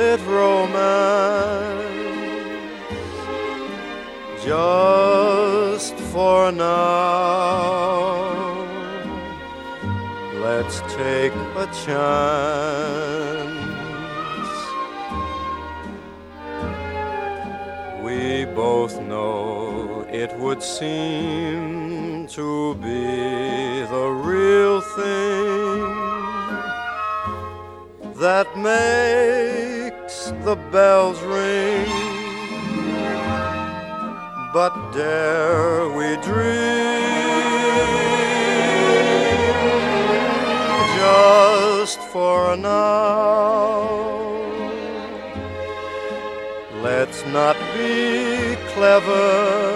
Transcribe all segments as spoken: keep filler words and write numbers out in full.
lit romance just for now. Let's take a chance. We both know it would seem to be the real thing that makes the bells ring. But dare we dream just for now? Let's not be clever,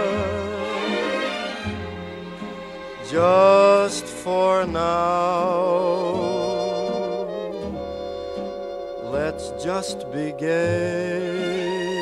just for now. Let's just be gay.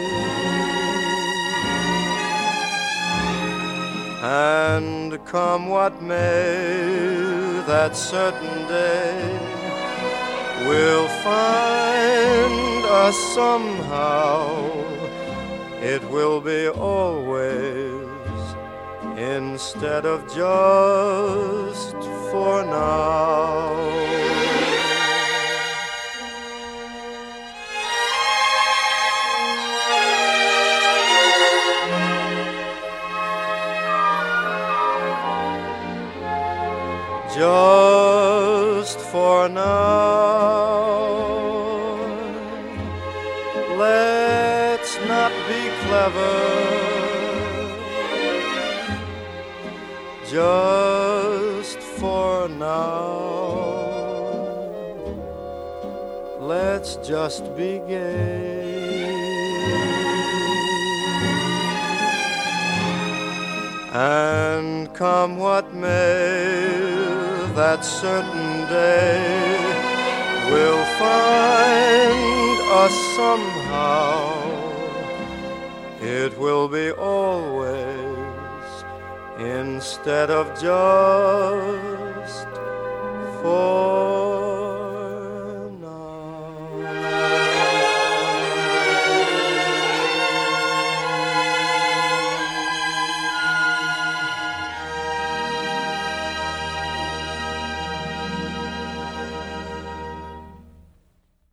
And come what may, that certain day we'll find us somehow. It will be always instead of just for now. Just for now. Let's not be clever, just for now. Let's just be gay. And come what may, that certain day we'll find us somehow. It will be always instead of just for